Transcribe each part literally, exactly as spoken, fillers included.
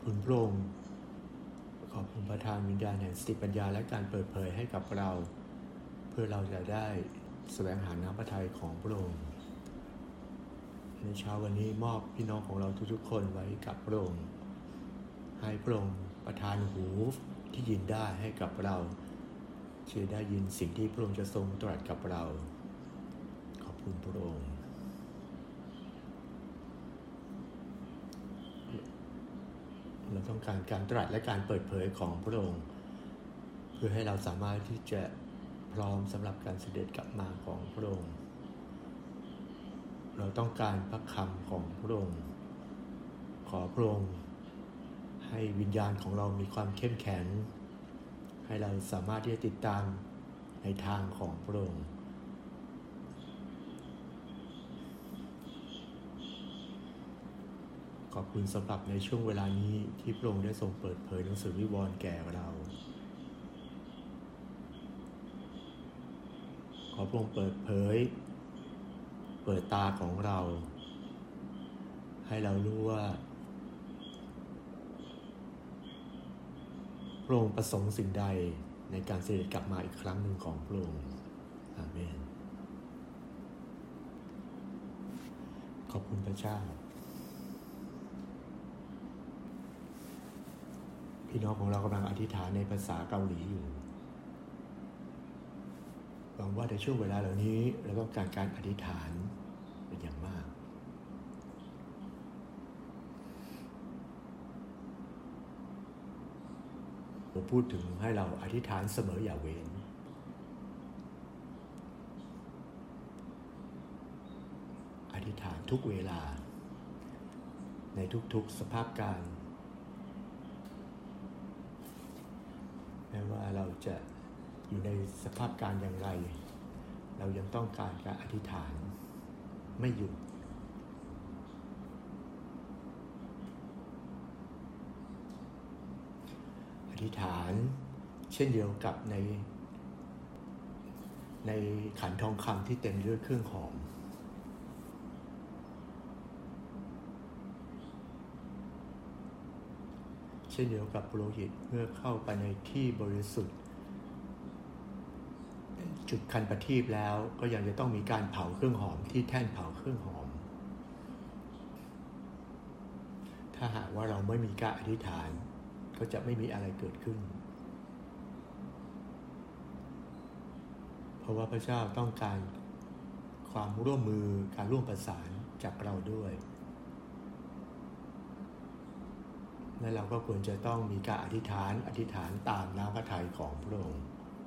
คุณพระองค์ขอบคุณประทานวิญญาณแห่งสติปัญญาและการเปิดเผยให้กับเราเพื่อเราจะได้แสวงหาน้ำพระทัยของพระองค์ในเช้าวันนี้มอบพี่น้องของเราทุกๆคนไว้กับพระองค์ให้พระองค์ประทานหูที่ยินได้ให้กับเราจะได้ยินสิ่งที่พระองค์จะทรงตรัสกับเราขอบคุณพระองค์เราต้องการการตรัสและการเปิดเผยของพระองค์เพื่อให้เราสามารถที่จะพร้อมสำหรับการเสด็จกลับมาของพระองค์เราต้องการพระคำของพระองค์ขอพระองค์ให้วิญญาณของเรามีความเข้มแข็งให้เราสามารถที่จะติดตามในทางของพระองค์ขอบคุณสำหรับในช่วงเวลานี้ที่พระองค์ได้ทรงเปิดเผยหนังสือวิวรณ์แก่เราขอพระองค์เปิดเผยเปิดตาของเราให้เรารู้ว่าพระองค์ประสงค์สิ่งใดในการเสด็จกลับมาอีกครั้งหนึ่งของพระองค์อาเมนขอบคุณพระเจ้าพี่น้องของเรากำลังอธิษฐานในภาษาเกาหลีอยู่หวังว่าในช่วงเวลาเหล่านี้เราต้องการการอธิษฐานเป็นอย่างมากผมพูดถึงให้เราอธิษฐานเสมออย่าเว้นอธิษฐานทุกเวลาในทุกๆสภาพการแม้ว่าเราจะอยู่ในสภาพการอย่างไรเรายังต้องการการอธิษฐานไม่หยุดอธิษฐานเช่นเดียวกับในในขันทองคำที่เต็มด้วยเครื่องหอมเช่นเดียวกับปุโรหิตเมื่อเข้าไปในที่บริสุทธิ์จุดคันประทีปแล้วก็ยังจะต้องมีการเผาเครื่องหอมที่แท่นเผาเครื่องหอมถ้าหากว่าเราไม่มีการอธิษฐานก็จะไม่มีอะไรเกิดขึ้นเพราะว่าพระเจ้าต้องการความร่วมมือการร่วมประสานจากเราด้วยและเราก็ควรจะต้องมีการอธิษฐานอธิษฐานตามน้ำพระทัยของพระองค์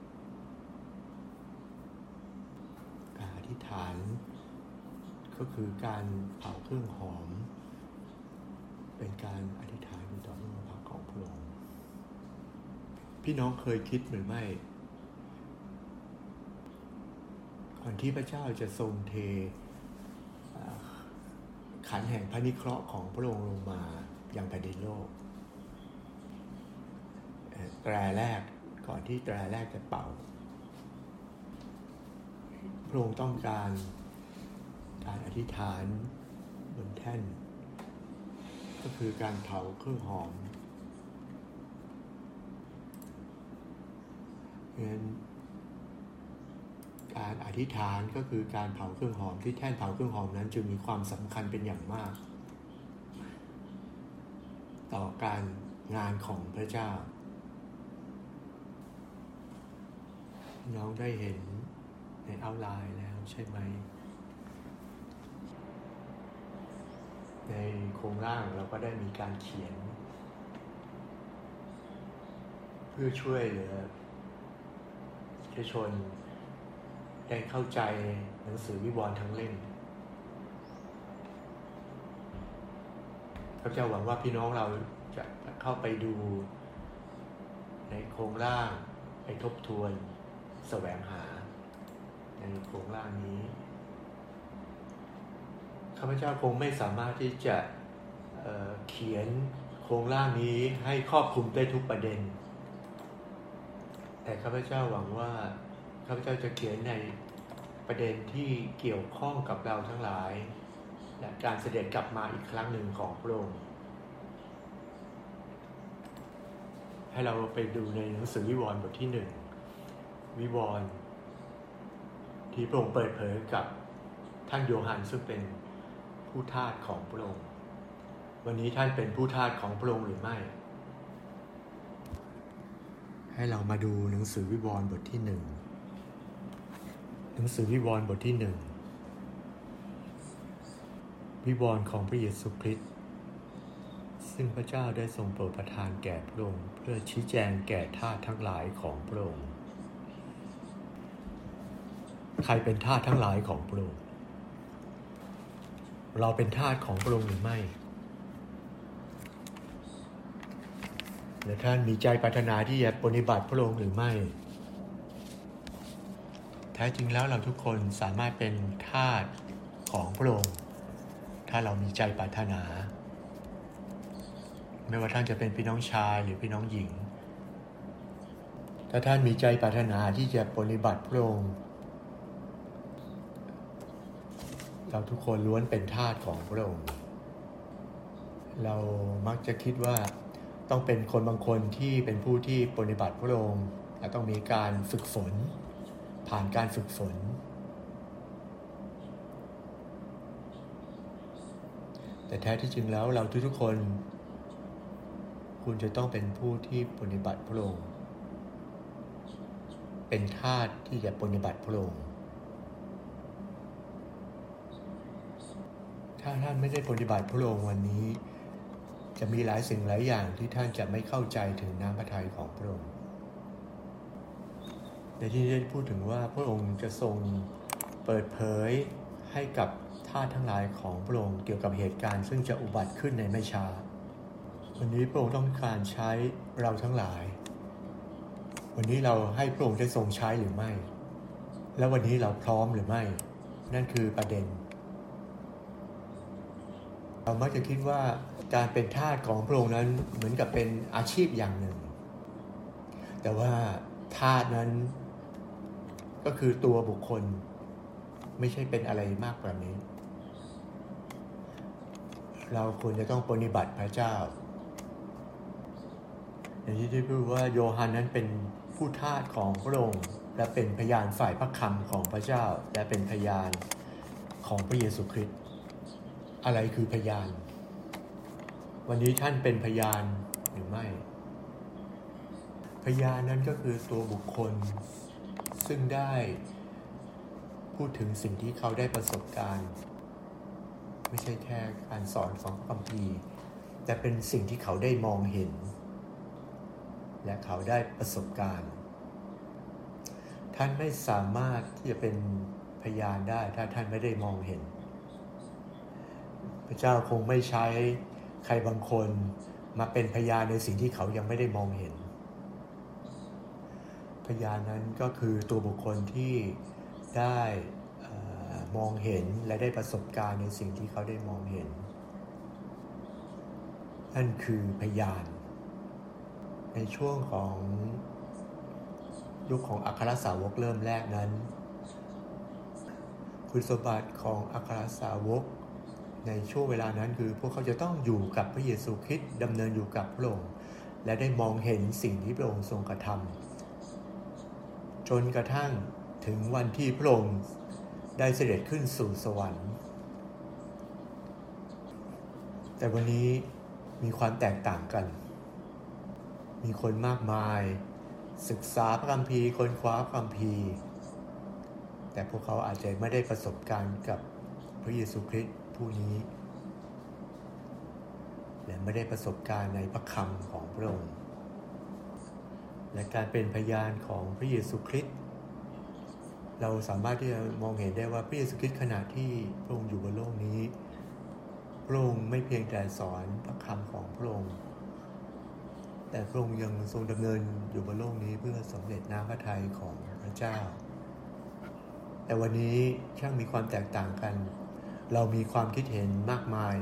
การอธิษฐานก็คือการเผาเครื่องหอมเป็นการอธิษฐานอยู่ต่อหน้าพระของพระองค์พี่น้องเคยคิดหรือไม่ก่อนที่พระเจ้าจะทรงเทขันแห่งพระนิเคราะห์ของพระองค์ลงมายังแผ่นดินโลกแตรแรกก่อนที่แตรแรกจะเป่าพระองค์ต้องการการอธิษฐานบนแท่นก็คือการเผาเครื่องหอมงั้นการอธิษฐานก็คือการเผาเครื่องหอมที่แท่นเผาเครื่องหอมนั้นจึงมีความสำคัญเป็นอย่างมากต่อการงานของพระเจ้าน้องได้เห็นในเอาท์ไลน์แล้วใช่ไหมในโครงร่างเราก็ได้มีการเขียนเพื่อช่วยเหลือประชาชนได้เข้าใจหนังสือวิวรณ์ทั้งเล่มพระเจ้าหวังว่าพี่น้องเราจะเข้าไปดูในโครงร่างไปทบทวนแสวงหาในโครงร่างนี้ข้าพเจ้าคงไม่สามารถที่จะเอ่อเขียนโครงร่างนี้ให้ครอบคลุมได้ทุกประเด็นแต่ข้าพเจ้าหวังว่าข้าพเจ้าจะเขียนในประเด็นที่เกี่ยวข้องกับเราทั้งหลายและการเสด็จกลับมาอีกครั้งหนึ่งของพระองค์ให้เราไปดูในหนังสือวิวรณ์บทที่หนึ่งวิวรณ์ที่พระองค์เปิดเผยกับท่านโยฮันซึ่งเป็นผู้ทาสของพระองค์วันนี้ท่านเป็นผู้ทาสของพระองค์หรือไม่ให้เรามาดูหนังสือวิวรณ์บทที่หนึ่งหนังสือวิวรณ์บทที่หนึ่งวิวรณ์ของพระเยซูคริสต์ซึ่งพระเจ้าได้ทรงโปรดประทานแก่พระองค์เพื่อชี้แจงแก่ทาสทั้งหลายของพระองค์ใครเป็นทาสทั้งหลายของพระองค์เราเป็นทาสของพระองค์หรือไม่และท่านมีใจปรารถนาที่จะปฏิบัติพระองค์หรือไม่แท้จริงแล้วเราทุกคนสามารถเป็นทาสของพระองค์ถ้าเรามีใจปรารถนาไม่ว่าท่านจะเป็นพี่น้องชายหรือพี่น้องหญิงถ้าท่านมีใจปรารถนาที่จะปฏิบัติพระองค์เราทุกคนล้วนเป็นทาสของพระองค์เรามักจะคิดว่าต้องเป็นคนบางคนที่เป็นผู้ที่ปฏิบัติพระองค์และต้องมีการฝึกฝนผ่านการฝึกฝนแต่แท้ที่จริงแล้วเราทุกๆคนคุณจะต้องเป็นผู้ที่ปฏิบัติพระองค์เป็นทาสที่จะปฏิบัติพระองค์ถ้าท่านไม่ได้ปฏิบัติพระองค์วันนี้จะมีหลายสิ่งหลายอย่างที่ท่านจะไม่เข้าใจถึงน้ำพระทัยของพระองค์ในที่นี้ได้พูดถึงว่าพระองค์จะทรงเปิดเผยให้กับทาสทั้งหลายของพระองค์เกี่ยวกับเหตุการณ์ซึ่งจะอุบัติขึ้นในไม่ช้าวันนี้พระองค์ต้องการใช้เราทั้งหลายวันนี้เราให้พระองค์ได้ทรงใช้หรือไม่และวันนี้เราพร้อมหรือไม่นั่นคือประเด็นเรามักจะคิดว่าการเป็นทาสของพระองค์นั้นเหมือนกับเป็นอาชีพอย่างหนึ่งแต่ว่าทาสนั้นก็คือตัวบุคคลไม่ใช่เป็นอะไรมากกว่านี้เราควรจะต้องปฏิบัติพระเจ้าอย่างที่ได้พูดว่าโยฮันนั้นเป็นผู้ทาสของพระองค์และเป็นพยานฝ่ายพระคำของพระเจ้าและเป็นพยานของพระเยซูคริสต์อะไรคือพยานวันนี้ท่านเป็นพยานหรือไม่พยานนั้นก็คือตัวบุคคลซึ่งได้พูดถึงสิ่งที่เขาได้ประสบการณ์ไม่ใช่แค่การสอนของพระคัมภีร์แต่เป็นสิ่งที่เขาได้มองเห็นและเขาได้ประสบการณ์ท่านไม่สามารถที่จะเป็นพยานได้ถ้าท่านไม่ได้มองเห็นพระเจ้าคงไม่ใช้ใครบางคนมาเป็นพยานในสิ่งที่เขายังไม่ได้มองเห็นพยานนั้นก็คือตัวบุคคลที่ได้มองเห็นและได้ประสบการณ์ในสิ่งที่เขาได้มองเห็นนั่นคือพยานในช่วงของยุคของอัครสาวกเริ่มแรกนั้นคุณสมบัติของอัครสาวกในช่วงเวลานั้นคือพวกเขาจะต้องอยู่กับพระเยซูคริสต์ดำเนินอยู่กับพระองค์และได้มองเห็นสิ่งที่พระองค์ทรงกระทำจนกระทั่งถึงวันที่พระองค์ได้เสด็จขึ้นสู่สวรรค์แต่วันนี้มีความแตกต่างกันมีคนมากมายศึกษาพระคัมภีร์ค้นคว้าพระคัมภีร์แต่พวกเขาอาจจะไม่ได้ประสบการณ์กับพระเยซูคริสต์ผู้นี้และไม่ได้ประสบการณ์ในพระคำของพระองค์และการเป็นพยานของพระเยซูคริสต์เราสามารถที่จะมองเห็นได้ว่าพระเยซูคริสต์ขณะที่พระองค์อยู่บนโลกนี้พระองค์ไม่เพียงแต่สอนพระคำของพระองค์แต่พระองค์ยังทรงดำเนินอยู่บนโลกนี้เพื่อสำเร็จน้ำพระทัยของพระเจ้าแต่วันนี้ช่างมีความแตกต่างกันเรามีความคิดเห็นมากมาย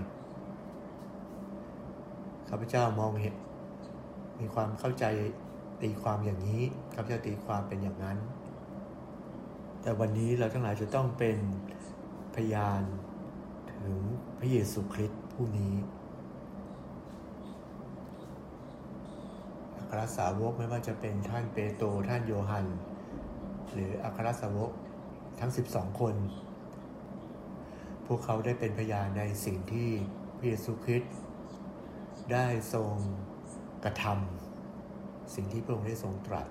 ข้าพเจ้ามองเห็นมีความเข้าใจตีความอย่างนี้ข้าพเจ้าตีความเป็นอย่างนั้นแต่วันนี้เราทั้งหลายจะต้องเป็นพยานถึงพระเยซูคริสต์ผู้นี้ครสาวกไม่ว่าจะเป็นท่านเปโตรท่านโยฮันหรืออัครสาวกทั้งสิบสองคนพวกเขาได้เป็นพยานในสิ่งที่พระเยซูคริสต์ได้ทรงกระทำสิ่งที่พระองค์ได้ทรงตรัส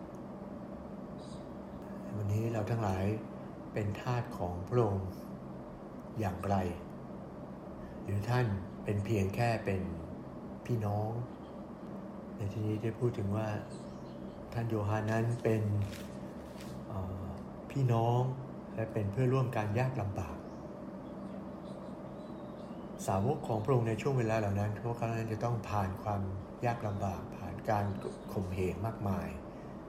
วันนี้เราทั้งหลายเป็นทาสของพระองค์อย่างไรหรือท่านเป็นเพียงแค่เป็นพี่น้องในที่นี้ได้พูดถึงว่าท่านโยฮันนั้นเป็นพี่น้องและเป็นเพื่อร่วมการยากลำบากสาวกของพระองค์ในช่วงเวลาเหล่านั้นพวกเขานั้นจะต้องผ่านความยากลำบากผ่านการข่มเหงมากมาย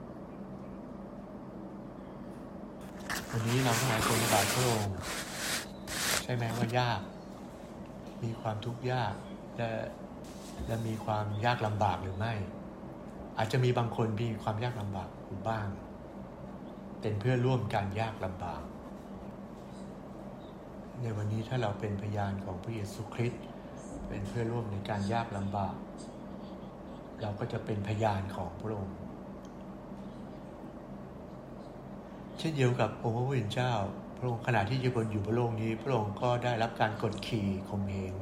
วันนี้เราทั้งหลายคนบาทพระองค์ใช่ไหมว่ายากมีความทุกข์ยากและและมีความยากลำบากหรือไม่อาจจะมีบางคนมีความยากลำบากอยู่บ้างเป็นเพื่อร่วมการยากลำบากในวันนี้ถ้าเราเป็นพยานของพระเยซูคริสต์เป็นเพื่อร่วมในการยากลำบากเราก็จะเป็นพยานของพระองค์เช่นเดียวกับองค์พระผู้เป็นเจ้าพระองค์ขณะที่อยู่บนอยู่บนโลกนี้พระองค์ก็ได้รับการกดขี่ข่มเหง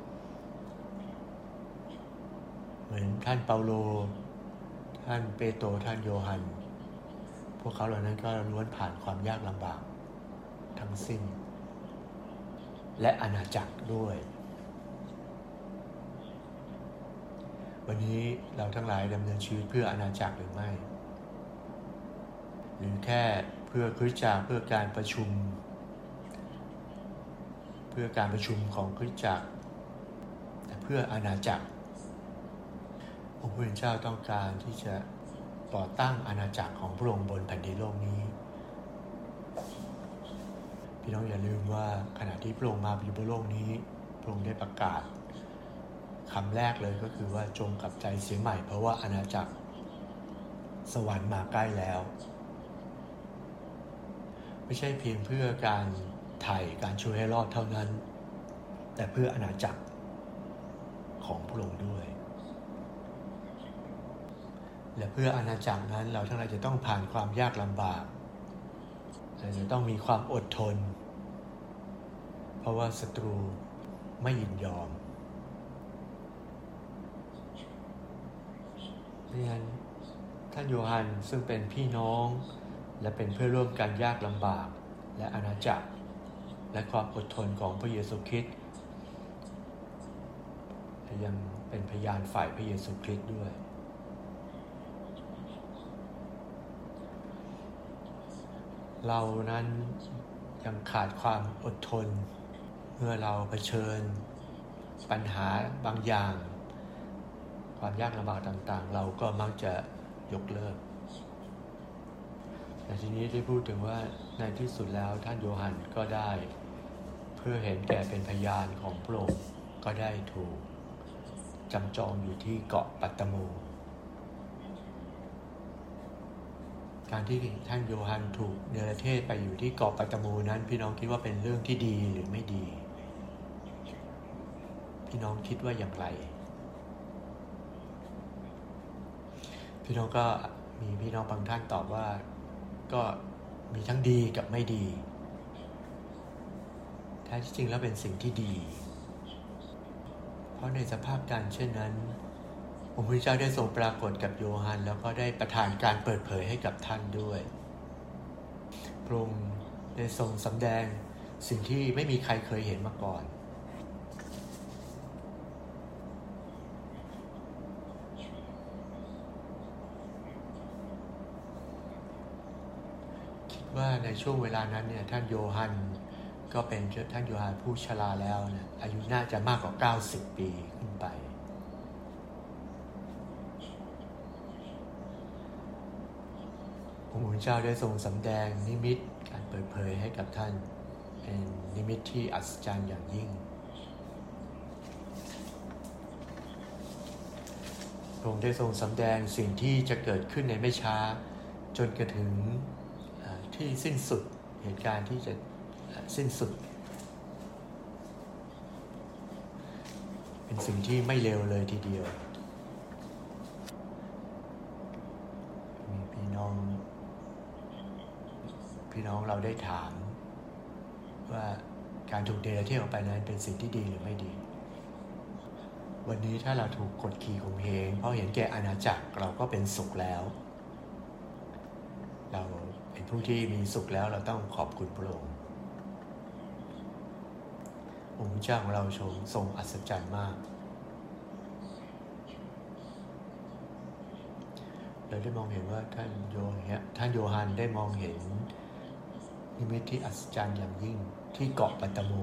เหมือนท่านเปาโลท่านเปโตรท่านโยฮันพวกเขาเหล่านั้นก็ล้วนผ่านความยากลำบากทั้งสิ้นและอาณาจักรด้วยวันนี้เราทั้งหลายดำเนินชีวิตเพื่ออาณาจักรหรือไม่หรือแค่เพื่อคริสตจักรเพื่อการประชุมเพื่อการประชุมของคริสตจักรแต่เพื่ออาณาจักรองค์พระผู้เป็นเจ้าต้องการที่จะก่อตั้งอาณาจักรของพระองค์บนแผ่นดินโลกนี้พี่น้องอย่าลืมว่าขณะที่พระองค์มาอยู่บนโลกนี้พระองค์ได้ประกาศคำแรกเลยก็คือว่าจงกลับใจเสียใหม่เพราะว่าอาณาจักรสวรรค์มาใกล้แล้วไม่ใช่เพียงเพื่อการไถ่การช่วยให้รอดเท่านั้นแต่เพื่ออาณาจักรของพระองค์ด้วยและเพื่ออาณาจักรนั้นเราทั้งหลายจะต้องผ่านความยากลำบากเราจะต้องมีความอดทนเพราะว่าศัตรูไม่ยินยอมดังนั้นท่านโยฮันซึ่งเป็นพี่น้องและเป็นเพื่อร่วมกันยากลำบากและอาณาจักรและความอดทนของพระเยซูคริสต์ยังเป็นพยานฝ่ายพระเยซูคริสต์ด้วยเรานั้นยังขาดความอดทนเมื่อเราเผชิญปัญหาบางอย่างความยากลำบากต่างๆเราก็มักจะยกเลิกแต่ทีนี้ได้พูดถึงว่าในที่สุดแล้วท่านโยฮันก็ได้เพื่อเห็นแก่เป็นพยานของพระองค์ก็ได้ถูกจำจองอยู่ที่เกาะปัตตโมการที่ท่านโยฮันถูกเนรเทศไปอยู่ที่เกาะปัตตโมนั้นพี่น้องคิดว่าเป็นเรื่องที่ดีหรือไม่ดีพี่น้องคิดว่าอย่างไรพี่น้องก็มีพี่น้องบางท่านตอบว่าก็มีทั้งดีกับไม่ดีแท้ที่จริงแล้วเป็นสิ่งที่ดีเพราะในสภาพการเช่นนั้นองค์พระเจ้าได้ทรงปรากฏกับโยฮันแล้วก็ได้ประทานการเปิดเผยให้กับท่านด้วยพระองค์ได้ทรงสำแดงสิ่งที่ไม่มีใครเคยเห็นมาก่อนคิดว่าในช่วงเวลานั้นเนี่ยท่านโยฮันก็เป็นท่านโยฮันผู้ชราแล้วนะอายุน่าจะมากกว่าเก้าสิบปีขึ้นไปองค์พระเจ้าได้ทรงสำแดงนิมิตการเปิดเผยให้กับท่านเป็นนิมิตที่อัศจรรย์อย่างยิ่งพระองค์ได้ทรงสำแดงสิ่งที่จะเกิดขึ้นในไม่ช้าจนกระถึงที่สิ้นสุดเหตุการณ์ที่จะสิ้นสุดเป็นสิ่งที่ไม่เลวเลยทีเดียวพี่น้องเราได้ถามว่าการถูกเดรัจฉานออกไปนั้นเป็นสิ่งที่ดีหรือไม่ดีวันนี้ถ้าเราถูกกดขี่ข่มเหงเพราะเห็นแก่อาณาจักรเราก็เป็นสุขแล้วเราเป็นผู้ที่มีสุขแล้วเราต้องขอบคุณพระองค์องค์พระเจ้าของเราทรงทรงอัศจรรย์มากเราได้มองเห็นว่าท่านโยท่านโยฮันได้มองเห็นนิมิตที่อัศจรรย์อย่างยิ่งที่เกาะปัตตโม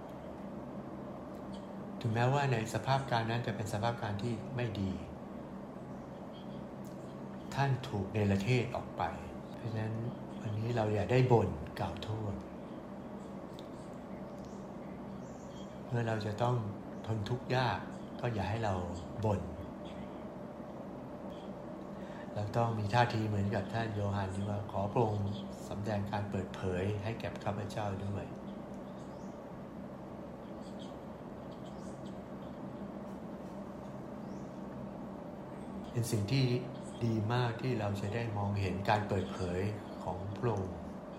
ถึงแม้ว่าในสภาพการนั้นจะเป็นสภาพการที่ไม่ดีท่านถูกเนรเทศออกไปเพราะฉะนั้นวันนี้เราอย่าได้บ่นกล่าวโทษเมื่อเราจะต้องทนทุกข์ยากก็อย่าให้เราบ่นเราต้องมีท่าทีเหมือนกับท่านโยฮันที่ว่าขอพระองค์สำแดงการเปิดเผยให้แก่ข้าพเจ้าด้วยเป็นสิ่งที่ดีมากที่เราจะได้มองเห็นการเปิดเผยของพระองค์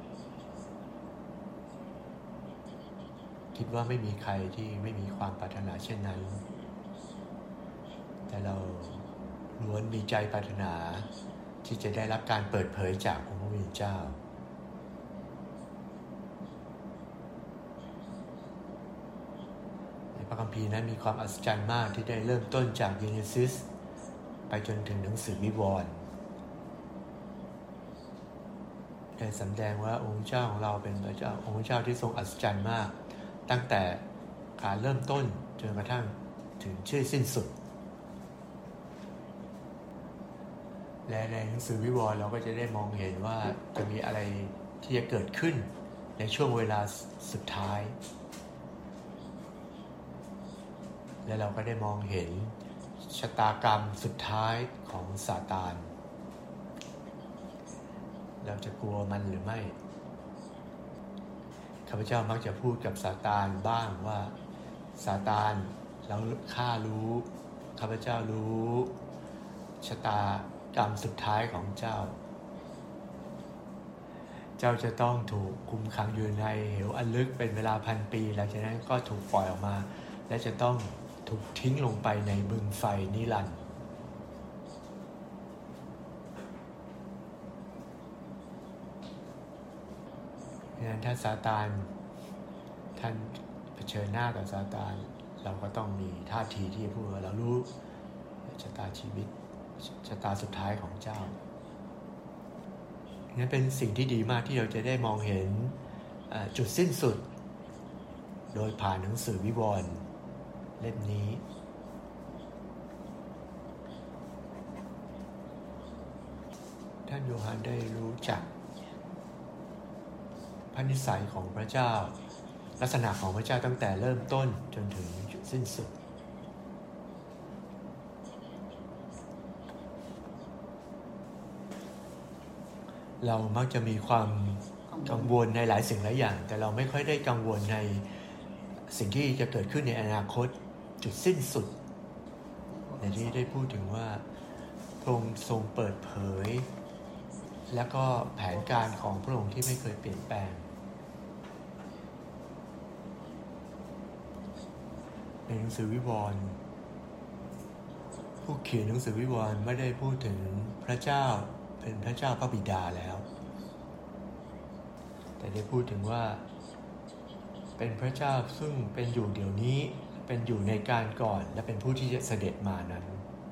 คิดว่าไม่มีใครที่ไม่มีความปรารถนาเช่นนั้นแต่เราล้วนมีใจปรารถนาที่จะได้รับการเปิดเผยจากองค์พระผู้เป็นเจ้าในพระคัมภีร์นั้นมีความอัศจรรย์มากที่ได้เริ่มต้นจากเยเนซิสไปจนถึงหนังสือวิวรณ์ได้แสดงว่าองค์เจ้าของเราเป็นพระเจ้าองค์เจ้าที่ทรงอัศจรรย์มากตั้งแต่การเริ่มต้นจนกระทั่งถึงชื่อสิ้นสุดและในหนังสือวิวรณ์เราก็จะได้มองเห็นว่าจะมีอะไรที่จะเกิดขึ้นในช่วงเวลาสุดท้ายและเราก็ได้มองเห็นชะตากรรมสุดท้ายของซาตานเราจะกลัวมันหรือไม่ข้าพเจ้ามักจะพูดกับซาตานบ้างว่าซาตานเราข้ารู้ข้าพเจ้ารู้ชะตากรรมสุดท้ายของเจ้าเจ้าจะต้องถูกคุมขังอยู่ในเหวอันลึกเป็นเวลาพันปีหลังจากนั้นก็ถูกปล่อยออกมาและจะต้องถูกทิ้งลงไปในบึงไฟนิรันดร์ดังนั้นถ้าซาตานท่านเผชิญหน้ากับซาตานเราก็ต้องมีท่าทีที่พูดว่าเรารู้ชะตาชีวิตชะตาสุดท้ายของเจ้านั่นเป็นสิ่งที่ดีมากที่เราจะได้มองเห็นจุดสิ้นสุดโดยผ่านหนังสือวิวรณ์เล่มนี้ท่านโยฮันได้รู้จักพระนิสัยของพระเจ้าลักษณะของพระเจ้าตั้งแต่เริ่มต้นจนถึงจุดสิ้นสุดเรามักจะมีความกังวลในหลายสิ่งหลายอย่างแต่เราไม่ค่อยได้กังวลในสิ่งที่จะเกิดขึ้นในอนาคตจุดสิ้นสุดในที่ได้พูดถึงว่าพระองค์ทรงเปิดเผยและก็แผนการของพระองค์ที่ไม่เคยเปลี่ยนแปลงในหนังสือวิวรณ์ผู้เขียนหนังสือวิวรณ์ไม่ได้พูดถึงพระเจ้าเป็นพระเจ้าพระบิดาแล้วแต่ได้พูดถึงว่าเป็นพระเจ้าซึ่งเป็นอยู่เดี๋ยวนี้เป็นอยู่ในการก่อนและเป็นผู้ที่จะเสด็จมานั้น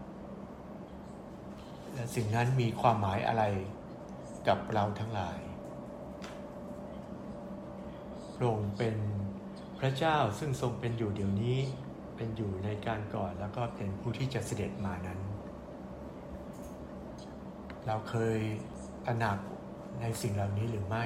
และสิ่งนั้นมีความหมายอะไรกับเราทั้งหลายพระองค์เป็นพระเจ้าซึ่งทรงเป็นอยู่เดี๋ยวนี้เป็นอยู่ในการก่อนแล้วก็เป็นผู้ที่จะเสด็จมานั้นเราเคยตระหนักในสิ่งเหล่านี้หรือไม่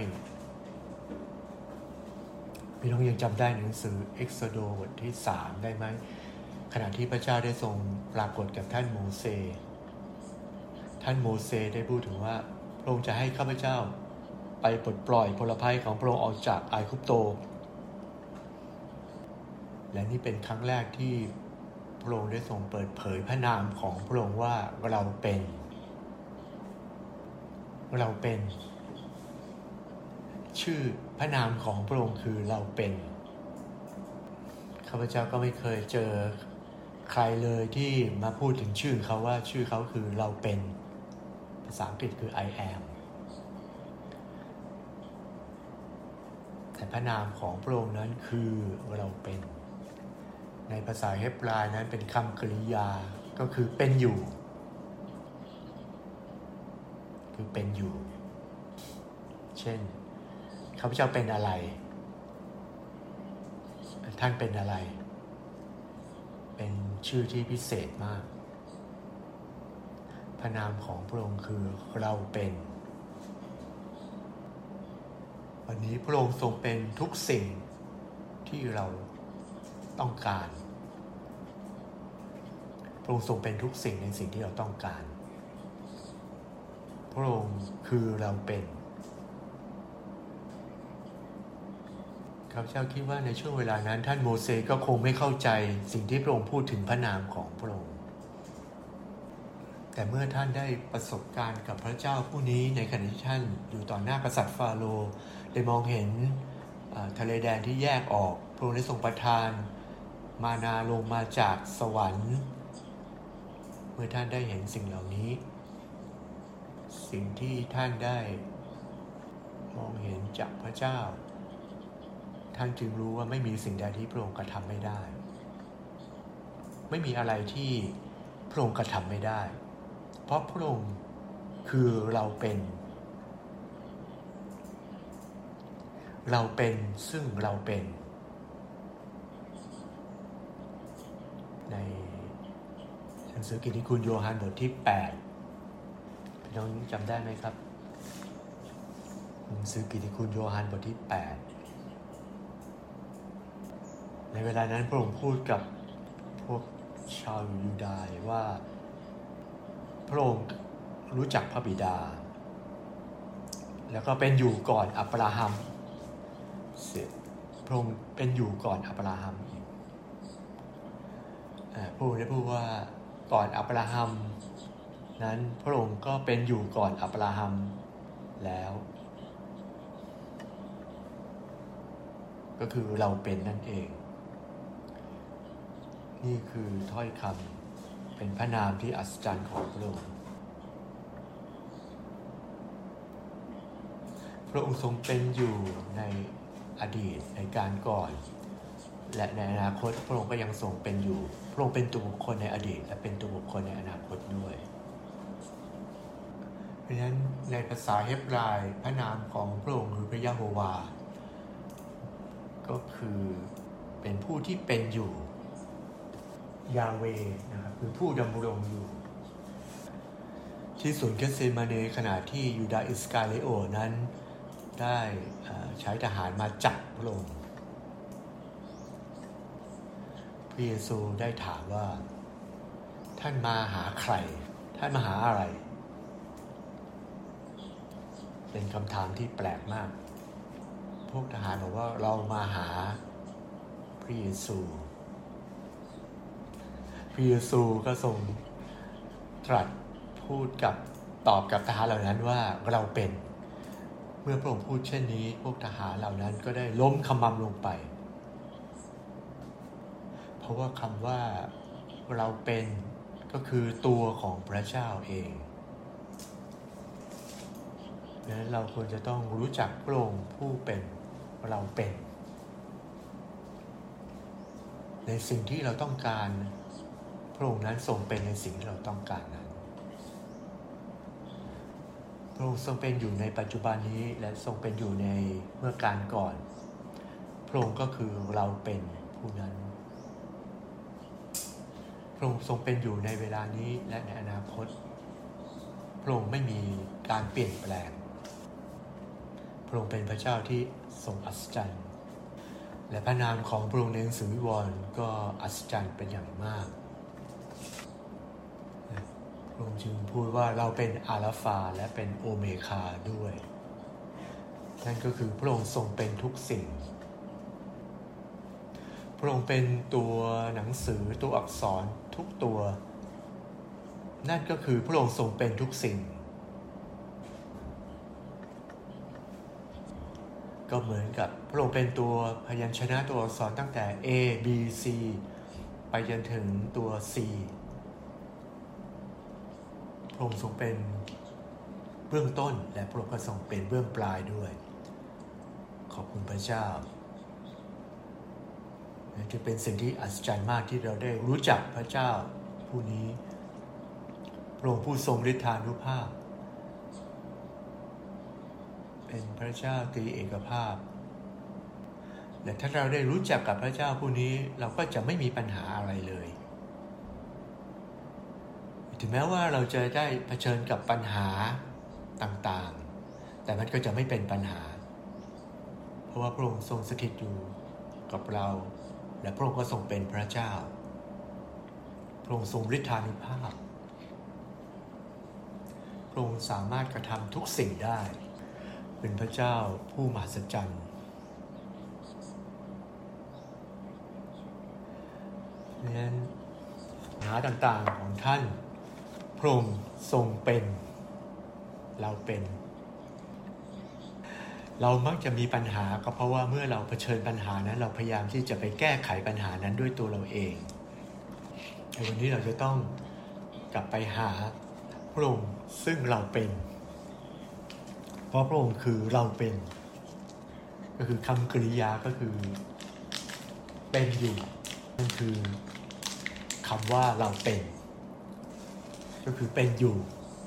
พี่น้องยังจำได้หนังสือเอ็กโซโดบทที่สามได้ไหมขณะที่พระเจ้าได้ทรงปรากฏกับท่านโมเสสท่านโมเสสได้พูดถึงว่าพระองค์จะให้ข้าพเจ้าไปปลดปล่อยพลภัยของพระองค์ออกจากไอกุปโตและนี่เป็นครั้งแรกที่พระองค์ได้ทรงเปิดเผยพระนามของพระองค์ว่าเราเป็นเราเป็นชื่อพระนามของพระองค์คือเราเป็นข้าพเจ้าก็ไม่เคยเจอใครเลยที่มาพูดถึงชื่อเขาว่าชื่อเขาคือเราเป็นภาษาอังกฤษคือ I am แต่พระนามของพระองค์นั้นคือเราเป็นในภาษาเฮบรายนั้นเป็นคำกริยาก็คือเป็นอยู่คือเป็นอยู่เช่นข้าพเจ้าเป็นอะไรท่านเป็นอะไรเป็นชื่อที่พิเศษมากพระนามของพระองค์คือเราเป็นวันนี้พระองค์ทรงเป็นทุกสิ่งที่เราต้องการพระองค์ทรงเป็นทุกสิ่งในสิ่งที่เราต้องการพระองค์คือเราเป็นข้าพเจ้าคิดว่าในช่วงเวลานั้นท่านโมเสสก็คงไม่เข้าใจสิ่งที่พระองค์พูดถึงพระนามของพระองค์แต่เมื่อท่านได้ประสบการณ์กับพระเจ้าผู้นี้ในขณะที่ท่านอยู่ต่อหน้ากษัตริย์ฟาโรห์ได้มองเห็นทะเลแดนที่แยกออกพระองค์ได้ทรงประทานมานาลงมาจากสวรรค์เมื่อท่านได้เห็นสิ่งเหล่านี้สิ่งที่ท่านได้มองเห็นจากพระเจ้าท่านจึงรู้ว่าไม่มีสิ่งใดที่พระองค์กระทำไม่ได้ไม่มีอะไรที่พระองค์กระทำไม่ได้เพราะพระองค์คือเราเป็นเราเป็นซึ่งเราเป็นในหนังสือกิตติคุณโยฮันบทที่แปดพี่น้องจำได้ไหมครับหนังสือกิตติคุณโยฮันบทที่แปดในเวลานั้นพระองค์พูดกับพวกชาวยูดาห์ว่าพระองค์รู้จักพระบิดาแล้วก็เป็นอยู่ก่อนอับราฮัมพระองค์เป็นอยู่ก่อนอับราฮัมอีกพระองค์ได้พูดว่าก่อนอับราฮัมนั้นพระองค์ก็เป็นอยู่ก่อนอับราฮัมแล้วก็คือเราเป็นนั่นเองนี่คือถ้อยคำเป็นพระนามที่อัศจรรย์ของพระองค์พระองค์ทรงเป็นอยู่ในอดีตในการก่อนและในอนาคตพระองค์ก็ยังทรงเป็นอยู่พระองค์เป็นตัวบุคคลในอดีตและเป็นตัวบุคคลในอนาคตด้วยเพราะฉะนั้นในภาษาเฮบรายพระนามของพระองค์คือพระยะโฮวาก็คือเป็นผู้ที่เป็นอยู่ยาเวนะครับคือผู้ดำรงอยู่ที่สวนเกสเซมาเนขณะที่ยูดาห์อิสคาริโอตนั้นได้ใช้ทหารมาจับพระองค์พระเยซูได้ถามว่าท่านมาหาใครท่านมาหาอะไรเป็นคำถามที่แปลกมากพวกทหารบอกว่าเรามาหาพระเยซูพระเยซูก็ทรงตรัสพูดกับตอบกับทหารเหล่านั้นว่าเราเป็นเมื่อพระองค์พูดเช่นนี้พวกทหารเหล่านั้นก็ได้ล้มขมำลงไปเพราะว่าคำว่าเราเป็นก็คือตัวของพระเจ้าเองดังนั้นเราควรจะต้องรู้จักพระองค์ผู้เป็นเราเป็นในสิ่งที่เราต้องการพระองค์นั้นทรงเป็นในสิ่งที่เราต้องการนั้นพระองค์ทรงเป็นอยู่ในปัจจุบันนี้และทรงเป็นอยู่ในเมื่อการก่อนพระองค์ก็คือเราเป็นผู้นั้นพระองค์ทรงเป็นอยู่ในเวลานี้และในอนาคตพระองค์ไม่มีการเปลี่ยนแปลงพระองค์เป็นพระเจ้าที่ทรงอัศจรรย์และพระนามของพระองค์ในหนังสือวิวรณ์ก็อัศจรรย์เป็นอย่างมากพระองค์จึงพูดว่าเราเป็นอัลฟาและเป็นโอเมกาด้วยนั่นก็คือพระองค์ทรงเป็นทุกสิ่งพระองค์เป็นตัวหนังสือตัวอักษรทุกตัวนั่นก็คือพระองค์ทรงเป็นทุกสิ่งก็เหมือนกับพระองค์เป็นตัวพยัญชนะตัวอักษรตั้งแต่ A B C ไปจนถึงตัว C พระองค์ทรงเป็นเบื้องต้นและพระองค์ก็ทรงเป็นเบื้องปลายด้วยขอบคุณพระเจ้าจะเป็นสิ่งที่อัศจรรย์มากที่เราได้รู้จักพระเจ้าผู้นี้พระองค์ผู้ทรงฤทธานุภาพเป็นพระเจ้าตรีเอกภาพและถ้าเราได้รู้จักกับพระเจ้าผู้นี้เราก็จะไม่มีปัญหาอะไรเลยถึงแม้ว่าเราจะได้เผชิญกับปัญหาต่างๆแต่มันก็จะไม่เป็นปัญหาเพราะว่าพระองค์ทรงสถิตอยู่กับเราและพระองค์ก็ทรงเป็นพระเจ้าพระองค์ทรงฤทธานุภาพพระองค์สามารถกระทำทุกสิ่งได้เป็นพระเจ้าผู้มหัศจรรย์เพราะฉะนั้นปัญหาต่างๆของท่านพระองค์ทรงเป็นเราเป็นเรามักจะมีปัญหาก็เพราะว่าเมื่อเราเผชิญปัญหานั้นเราพยายามที่จะไปแก้ไขปัญหานั้นด้วยตัวเราเองในวันนี้เราจะต้องกลับไปหาพระองค์ซึ่งเราเป็นเพราะพระองค์คือเราเป็นก็คือคำกริยาก็คือเป็นอยู่นั่นคือคำว่าเราเป็นก็คือเป็นอยู่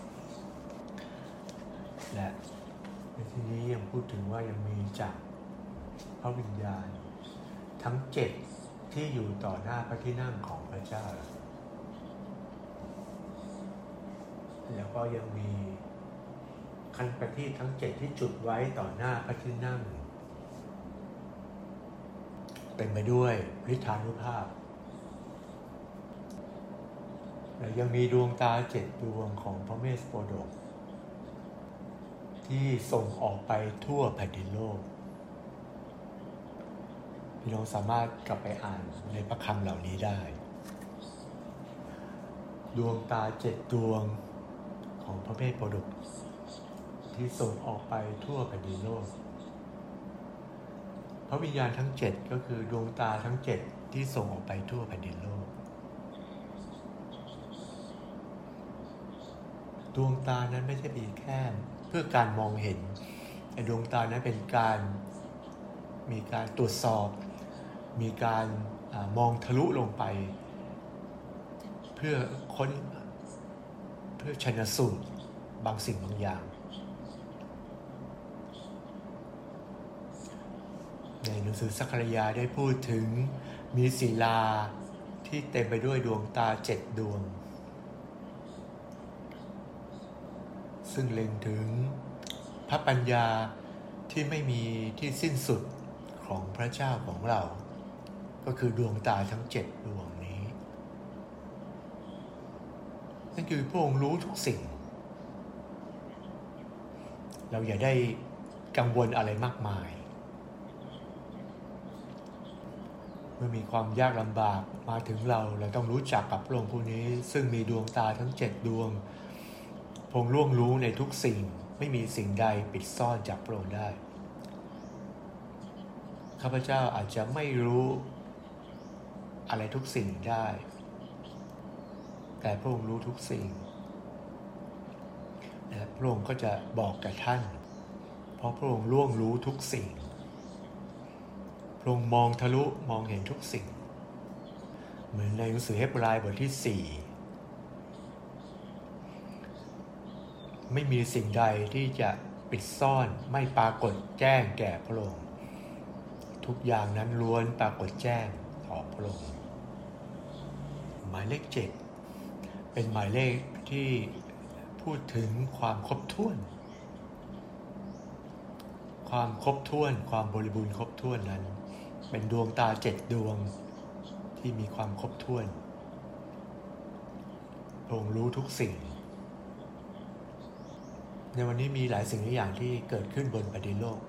และในที่นี้ยังพูดถึงว่ายังมีจากพระวิญญาณทั้งเจ็ดที่อยู่ต่อหน้าพระที่นั่งของพระเจ้าแล้วก็ยังมีคันประทีปทั้งเจ็ดที่จุดไว้ต่อหน้าพระที่นั่งเป็นไปด้วยฤทธานุภาพและยังมีดวงตาเจ็ดดวงของพระเมสโปดกที่ส่งออกไปทั่วแผ่นดินโลกพี่น้องสามารถกลับไปอ่านในพระคำเหล่านี้ได้ดวงตาเจ็ดดวงของพระเมสโปดกที่ส่งออกไปทั่วแผ่นดินโลกพระวิญญาณทั้งเจ็ดก็คือดวงตาทั้งเจ็ดที่ส่งออกไปทั่วแผ่นดินโลกดวงตานั้นไม่ใช่เพียงแค่เพื่อการมองเห็นแต่ดวงตานั้นเป็นการมีการตรวจสอบมีการมองทะลุลงไปเพื่อค้นเพื่อชันสูตรบางสิ่งบางอย่างในหนังสือสักการยาได้พูดถึงมีศิลาที่เต็มไปด้วยดวงตาเจ็ดดวงซึ่งเล็งถึงพระปัญญาที่ไม่มีที่สิ้นสุดของพระเจ้าของเราก็คือดวงตาทั้งเจ็ดดวงนี้นั่นคือพระองค์รู้ทุกสิ่งเราอย่าได้กังวลอะไรมากมายเมื่อมีความยากลำบากมาถึงเราเราต้องรู้จักกับพระองค์ผู้นี้ซึ่งมีดวงตาทั้งเจ็ดดวงพระองค์ล่วงรู้ในทุกสิ่งไม่มีสิ่งใดปิดซ่อนจากพระองค์ได้ข้าพเจ้าอาจจะไม่รู้อะไรทุกสิ่งได้แต่พระองค์รู้ทุกสิ่งและพระองค์ก็จะบอกกับท่านเพราะพระองค์ล่วงรู้ทุกสิ่งพระองค์มองทะลุมองเห็นทุกสิ่งเหมือนในหนังสือเฮบรายบทที่สี่ไม่มีสิ่งใดที่จะปิดซ่อนไม่ปรากฏแจ้งแก่พระองค์ทุกอย่างนั้นล้วนปรากฏแจ้งต่อพระองค์หมายเลขเจ็ดเป็นหมายเลขที่พูดถึงความครบถ้วนความครบถ้วนความบริบูรณ์ครบถ้วนนั้นเป็นดวงตาเจ็ดดวงที่มีความครบถ้วนพระองค์รู้ทุกสิ่งในวันนี้มีหลายสิ่งหลายอย่างที่เกิดขึ้นบนแผ่นดินโลก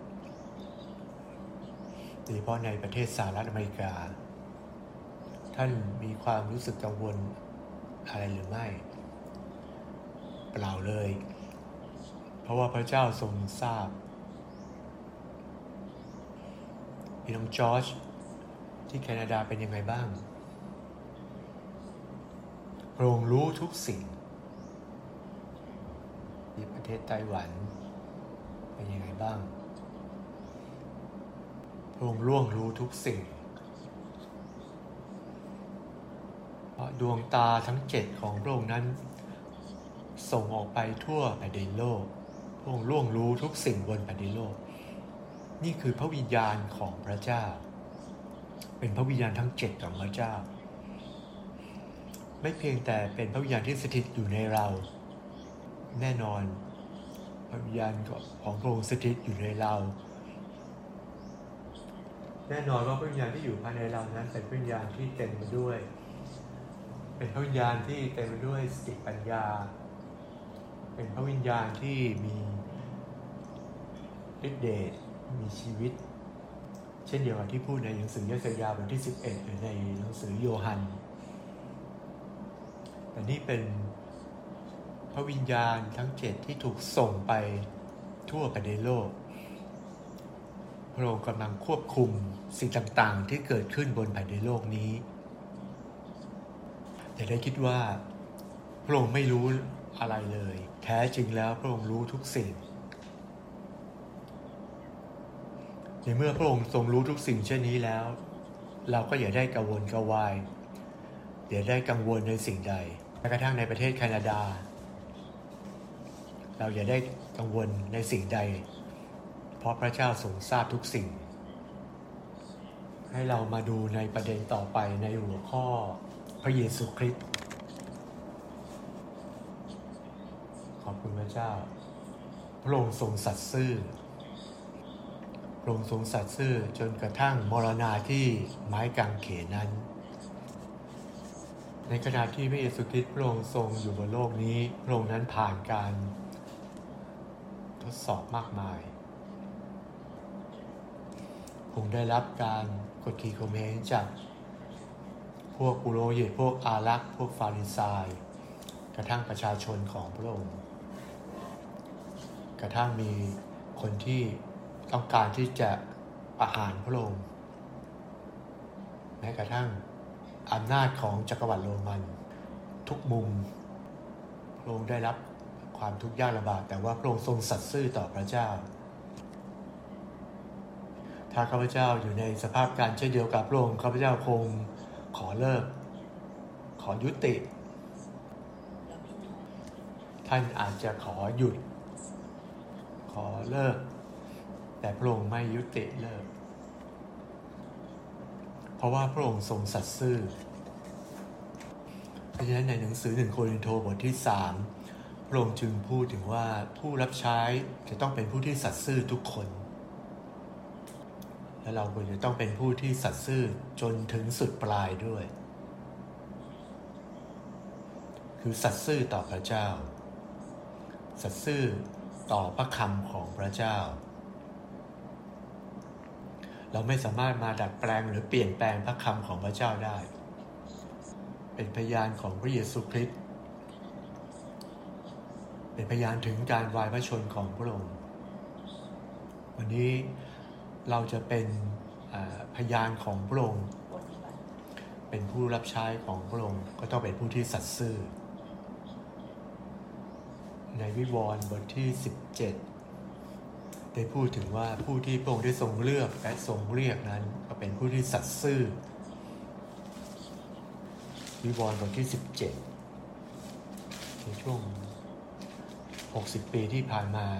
โดยเฉพาะในประเทศสหรัฐอเมริกาท่านมีความรู้สึกกังวลอะไรหรือไม่เปล่าเลยเพราะว่าพระเจ้าทรงทราบพี่น้องจอร์จที่แคนาดาเป็นยังไงบ้างพระองค์รู้ทุกสิ่งที่ประเทศไต้หวันเป็นยังไงบ้างพระองค์ล่วงรู้ทุกสิ่งเพราะดวงตาทั้งเจ็ดของพระองค์นั้นส่งออกไปทั่วแผ่นดินโลกพระองค์ล่วงรู้ทุกสิ่งบนแผ่นดินโลกนี่คือพระวิญญาณของพระเจ้าเป็นพระวิญญาณทั้งเจ็ดของพระเจ้าไม่เพียงแต่เป็นพระวิญญาณที่สถิตอยู่ในเราแน่นอนพระวิญญาณของพระองค์สถิตอยู่ในเราแน่นอนว่าพระวิญญาณที่อยู่ภายในเรานั้นเป็นพระวิญญาณที่เต็มไปด้วยเป็นพระวิญญาณที่เต็มไปด้วยสติปัญญาเป็นพระวิญญาณที่มีฤทธิ์เดชมีชีวิตเช่นเดียวกับที่พูดในหนังสือเยเสยาห์บทที่สิบเอ็ดหรือในหนังสือโยฮันแต่นี่เป็นพระวิญญาณทั้งเจ็ดที่ถูกส่งไปทั่วแผ่นดินโลกพระองค์กำลังควบคุมสิ่งต่างๆที่เกิดขึ้นบนแผ่นดินโลกนี้อย่าได้คิดว่าพระองค์ไม่รู้อะไรเลยแท้จริงแล้วพระองค์รู้ทุกสิ่งในเมื่อพระองค์ทรงรู้ทุกสิ่งเช่นนี้แล้วเราก็อย่าได้กังวลกระวายอย่าได้กังวลในสิ่งใดแม้กระทั่งในประเทศแคนาดาเราอย่าได้กังวลในสิ่งใดเพราะพระเจ้าทรงทราบทุกสิ่งให้เรามาดูในประเด็นต่อไปในหัวข้อพระเยซูคริสต์ขอบคุณพระเจ้าพระองค์ทรงสัตย์ซื่อพระองค์ทรงสัตย์ซื่อจนกระทั่งมรณาที่ไม้กางเขนนั้นในขณะที่พระเยซูคริสต์พระองค์ทรงอยู่บนโลกนี้พระองค์นั้นผ่านการทดสอบมากมายพระองค์ได้รับการกดขี่ข่มเหงจากพวกปุโรหิตพวกอารักษ์พวกฟาริสายกระทั่งประชาชนของพระองค์กระทั่งมีคนที่ต้องการที่จะประหารพระองค์แม้กระทั่งอำนาจของจักรวรรดิโรมันทุกมุมพระองค์ได้รับความทุกข์ยากลำบากแต่ว่าพระองค์ทรงสัตย์ซื่อต่อพระเจ้าถ้าข้าพเจ้าอยู่ในสภาพการเช่นเดียวกับพระองค์ข้าพเจ้าคงขอเลิกขอยุติท่านอาจจะขอหยุดขอเลิกแต่พระองค์ไม่ยุติเลิกเพราะว่าพระองค์ทรงสัตย์ซื่อเพราะฉะนั้นในหนังสือหนึ่งโครินธ์บทที่สามพระองค์จึงพูดถึงว่าผู้รับใช้จะต้องเป็นผู้ที่สัตย์ซื่อทุกคนและเราควรจะต้องเป็นผู้ที่สัตย์ซื่อจนถึงสุดปลายด้วยคือสัตย์ซื่อต่อพระเจ้าสัตย์ซื่อต่อพระคำของพระเจ้าเราไม่สามารถมาดัดแปลงหรือเปลี่ยนแปลงพระคำของพระเจ้าได้เป็นพยานของพระเยซูคริสต์เป็นพยานถึงการวายพระชนของพระองค์วันนี้เราจะเป็นพยานของพระองค์เป็นผู้รับใช้ของพระองค์ก็ต้องเป็นผู้ที่สัตย์ซื่อในวิวรณ์บทที่สิบเจ็ดได้พูดถึงว่าผู้ที่พระองค์ได้ทรงเลือกและทรงเรียกนั้นก็เป็นผู้ที่สัตย์ซื่อวิวรณ์บทที่สิบเจ็ดในช่วงหกสิบปีที่ผ่านมา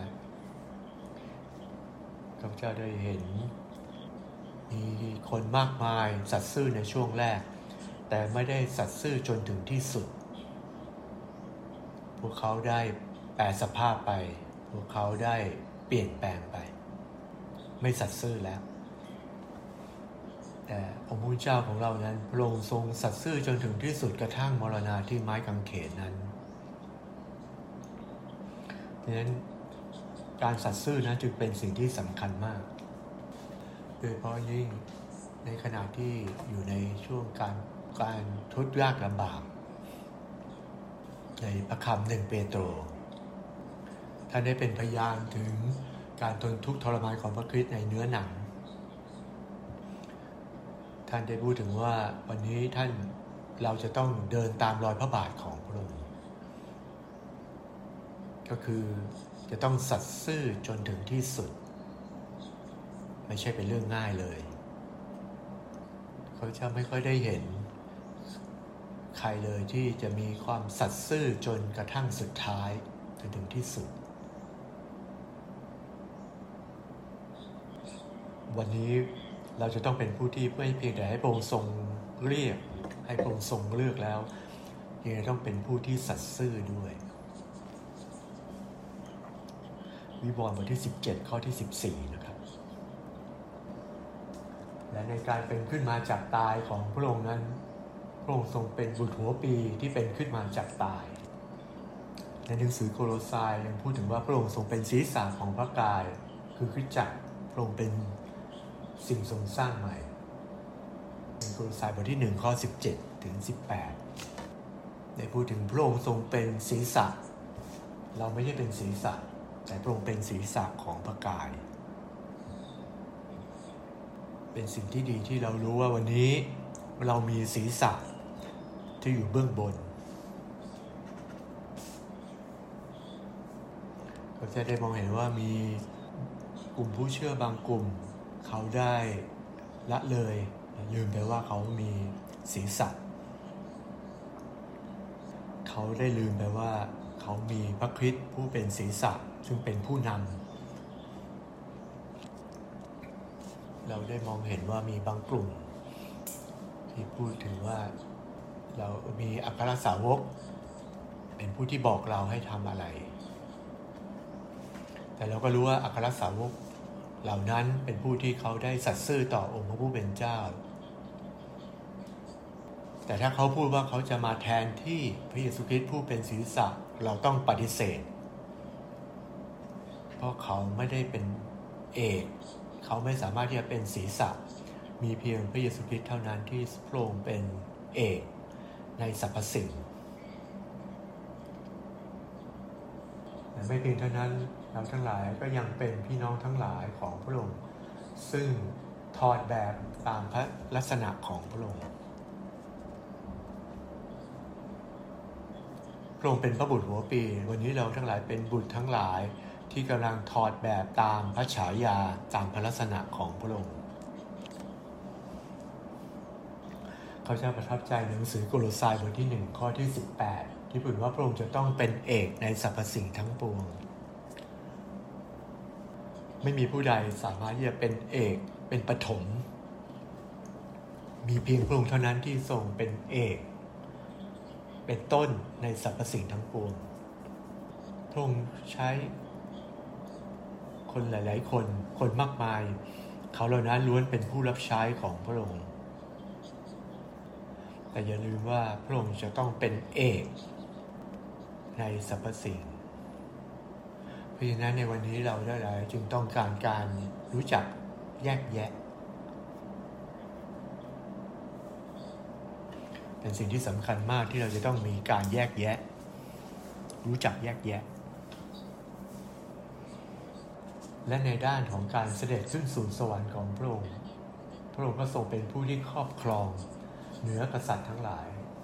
ข้าพเจ้าได้เห็นมีคนมากมายสัตย์ซื่อในช่วงแรกแต่ไม่ได้สัตย์ซื่อจนถึงที่สุดพวกเขาได้แปรสภาพไปพวกเขาได้เปลี่ยนแปลงไปไม่สัตย์ซื่อแล้วแต่องค์พระเจ้าของเรานั้นพระองค์ทรงสัตย์ซื่อจนถึงที่สุดกระทั่งมรณาที่ไม้กางเขนนั้นดังนั้นการสัตย์ซื่อนั้นจึงเป็นสิ่งที่สำคัญมากโดยเฉพาะยิ่งในขณะที่อยู่ในช่วงการการทุกข์ยากลำบากในพระคำหนึ่งเปโตรท่านได้เป็นพยานถึงการทนทุกข์ทรมานของพระคริสต์ในเนื้อหนังท่านได้พูดถึงว่าวันนี้ท่านเราจะต้องเดินตามรอยพระบาทของพระองค์ก็คือจะต้องสัตย์ซื่อจนถึงที่สุดไม่ใช่เป็นเรื่องง่ายเลยเขาจะไม่ค่อยได้เห็นใครเลยที่จะมีความสัตย์ซื่อจนกระทั่งสุดท้ายจนถึงที่สุดวันนี้เราจะต้องเป็นผู้ที่ไม่เพียงแต่ให้พระองค์ทรงเรียกให้พระองค์ทรงเลือกแล้วยังต้องเป็นผู้ที่สัตย์ซื่อด้วยวิวรณ์บทที่สิบเจ็ดข้อที่สิบสี่นะครับและในการเป็นขึ้นมาจากตายของพระองค์นั้นพระองค์ทรงเป็นบุตรหัวปีที่เป็นขึ้นมาจากตายในหนังสือโคโลสายยังพูดถึงว่าพระองค์ทรงเป็นศีรษะของพระกายคือคริสตจักรพระองค์เป็นสิ่งทรงสร้างใหม่ในโคโลสายบทที่หนึ่งข้อสิบเจ็ดถึงสิบแปดได้พูดถึงพระองค์ทรงเป็นศีรษะเราไม่ใช่เป็นศีรษะแต่พระองค์เป็นศีรษะของพระกายเป็นสิ่งที่ดีที่เรารู้ว่าวันนี้เรามีศีรษะที่อยู่เบื้องบนเราจะได้มองเห็นว่ามีกลุ่มผู้เชื่อบางกลุ่มเขาได้ละเลยลืมไปว่าเขามีศีรษะเขาได้ลืมไปว่าเขามีพระคริสต์ผู้เป็นศีรษะซึ่งเป็นผู้นำเราได้มองเห็นว่ามีบางกลุ่มที่พูดถึงว่าเรามีอัครสาวกเป็นผู้ที่บอกเราให้ทำอะไรแต่เราก็รู้ว่าอัครสาวกเหล่านั้นเป็นผู้ที่เขาได้สัตย์ซื่อต่อองค์พระผู้เป็นเจ้าแต่ถ้าเขาพูดว่าเขาจะมาแทนที่พระเยซูคริสต์ผู้เป็นศีรษะเราต้องปฏิเสธเพราะเขาไม่ได้เป็นเอกเขาไม่สามารถที่จะเป็นศีรษะมีเพียงพระเยซูคริสต์เท่านั้นที่พระองค์เป็นเอกในสรรพสิ่งแต่ไม่เพียงเท่านั้นเราทั้งหลายก็ยังเป็นพี่น้องทั้งหลายของพระองค์ซึ่งถอดแบบตามพระลักษณะของพระองค์พระองค์เป็นพระบุตรหัวปีวันนี้เราทั้งหลายเป็นบุตรทั้งหลายที่กำลังถอดแบบตามพระฉายาตามพระลักษณะของพระองค์เขาจะประทับใจหนังสือโคโลสายบทที่หนึ่งข้อที่สิบแปดที่พูดว่าพระองค์จะต้องเป็นเอกในสรรพสิ่งทั้งปวงไม่มีผู้ใดสามารถที่จะเป็นเอกเป็นปฐมมีเพียงพระองค์เท่านั้นที่ทรงเป็นเอกเป็นต้นในสรรพสิ่งทั้งปวงพระองค์ใช้คนหลายๆคนคนมากมายเขาเหล่านั้นล้วนเป็นผู้รับใช้ของพระองค์แต่อย่าลืมว่าพระองค์จะต้องเป็นเอกในสรรพสิ่งเพราะฉะนั้นในวันนี้เราได้หลายจึงต้องการการรู้จักแยกแยะเป็นสิ่งที่สำคัญมากที่เราจะต้องมีการแยกแยะรู้จักแยกแยะและในด้านของการเสด็จขึ้นสู่สวรรค์ของพระองค์พระองค์ก็ทรงเป็นผู้ที่ครอบครองเหนือกษัตริย์ทั้งหลาย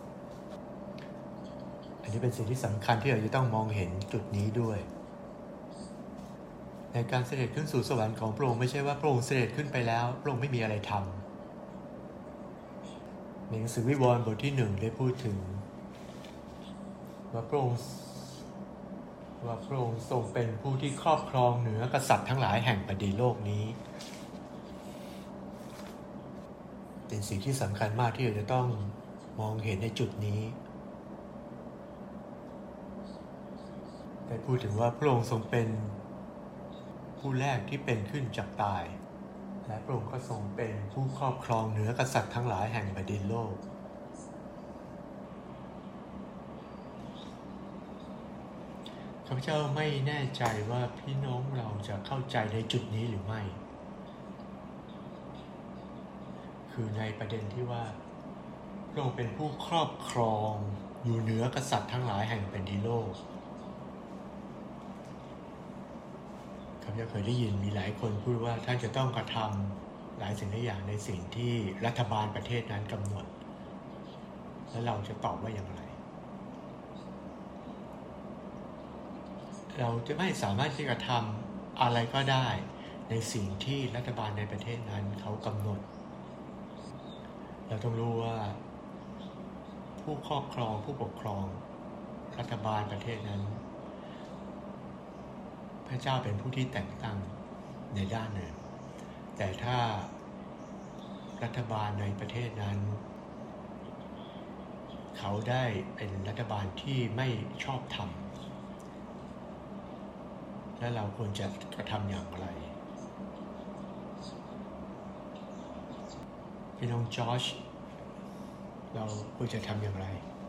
อันนี้เป็นสิ่งที่สำคัญที่เราจะต้องมองเห็นจุดนี้ด้วยในการเสด็จขึ้นสู่สวรรค์ของพระองค์ไม่ใช่ว่าพระองค์เสด็จขึ้นไปแล้วพระองค์ไม่มีอะไรทำในหนังสือวิวรณ์บทที่หนึ่งได้พูดถึงว่าพระองค์ว่าพระองค์ทรงเป็นผู้ที่ครอบครองเหนือกษัตริย์ทั้งหลายแห่งแผ่นดินโลกนี้เป็นสิ่งที่สำคัญมากที่เราจะต้องมองเห็นในจุดนี้ได้พูดถึงว่าพระองค์ทรงเป็นผู้แรกที่เป็นขึ้นจากตายและพระองค์ก็ทรงเป็นผู้ครอบครองเหนือกษัตริย์ทั้งหลายแห่งแผ่นดินโลกข้าพเจ้าไม่แน่ใจว่าพี่น้องเราจะเข้าใจในจุดนี้หรือไม่คือในประเด็นที่ว่าพระองค์เป็นผู้ครอบครองอยู่เหนือกษัตริย์ทั้งหลายแห่งแผ่นดินโลกข้าพเจ้าเคยได้ยินมีหลายคนพูดว่าท่านจะต้องกระทหลายสิ่งหลายอย่างในสิ่งที่รัฐบาลประเทศนั้นกำหนดแล้วเราจะตอบว่าอย่างไรเราจะไม่สามารถที่จะทำอะไรก็ได้ในสิ่งที่รัฐบาลในประเทศนั้นเขากำหนดเราต้องรู้ว่าผู้ครอบครองผู้ปกครองรัฐบาลประเทศนั้นพระเจ้าเป็นผู้ที่แต่งตั้งในด้านหนึ่งแต่ถ้ารัฐบาลในประเทศนั้นเขาได้เป็นรัฐบาลที่ไม่ชอบธรรมและเราควรจะกระทำอย่างไรพี่น้องจอร์จเราควรจะทำอย่างไร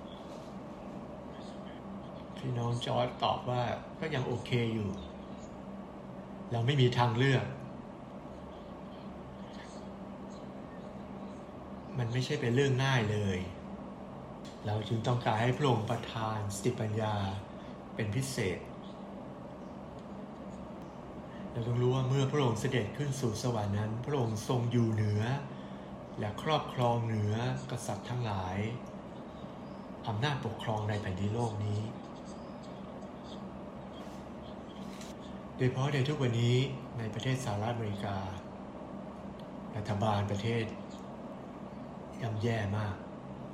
พี่น้องจอร์จตอบว่าก็ยังโอเคอยู่เราไม่มีทางเลือกมันไม่ใช่เป็นเรื่องง่ายเลยเราจึงต้องการให้พระองค์ประทานสติปัญญาเป็นพิเศษเราต้องรู้ว่าเมื่อพระองค์เสด็จขึ้นสู่สวรรค์นั้นพระองค์ทรงอยู่เหนือและครอบครองเหนือกษัตริย์ทั้งหลายอำนาจปกครองในแผ่นดินโลกนี้โดยเฉพาะในทุกวันนี้ในประเทศสหรัฐอเมริการัฐบาลประเทศย่ำแย่มาก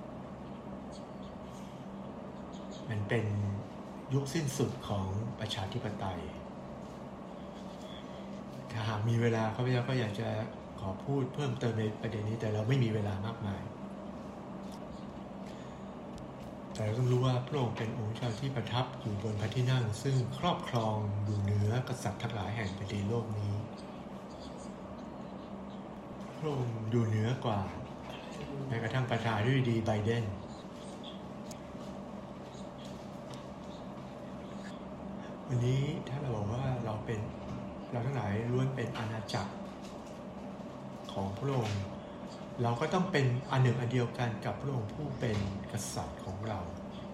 มันเป็นยุคสิ้นสุดของประชาธิปไตยถ้าหากมีเวลาข้าพเจ้าก็อยากจะขอพูดเพิ่มเติมในประเด็นนี้แต่เราไม่มีเวลามากมายแต่เราต้องรู้ว่าพระองค์เป็นองค์เจ้าที่ประทับอยู่บนพระที่นั่งซึ่งครอบครองอยู่เหนือกษัตริย์ทั้งหลายแห่งแผ่นดินโลกนี้พระองค์อยู่เหนือกว่าแม้กระทั่งประธานาธิบดีไบเดนวันนี้ถ้าเราบอกว่าเราเป็นเราทั้งหลายล้วนเป็นอาณาจักรของพระองค์เราก็ต้องเป็นอันหนึ่งอันเดียวกันกับพระองค์ผู้เป็นกษัตริย์ของเรา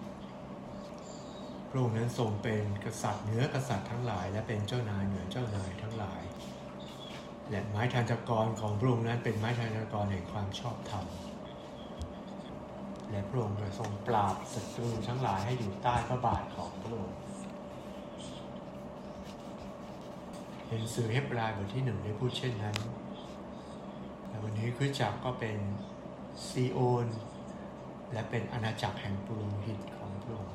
พระองค์นั้นทรงเป็นกษัตริย์เหนือกษัตริย์ทั้งหลายและเป็นเจ้านายเหนือเจ้านายทั้งหลายและไม้ทานกรของพระองค์นั้นเป็นไม้ทานกรแห่งความชอบธรรมและพระองค์จะทรงปราบศัตรูทั้งหลายให้อยู่ใต้พระบาทของพระองค์เห็นสื่อเฮบรายบทที่หนึ่งได้พูดเช่นนั้นและวันนี้คริสตจักรก็เป็นซีโอนและเป็นอาณาจักรแห่งปุโรหิตของพระองค์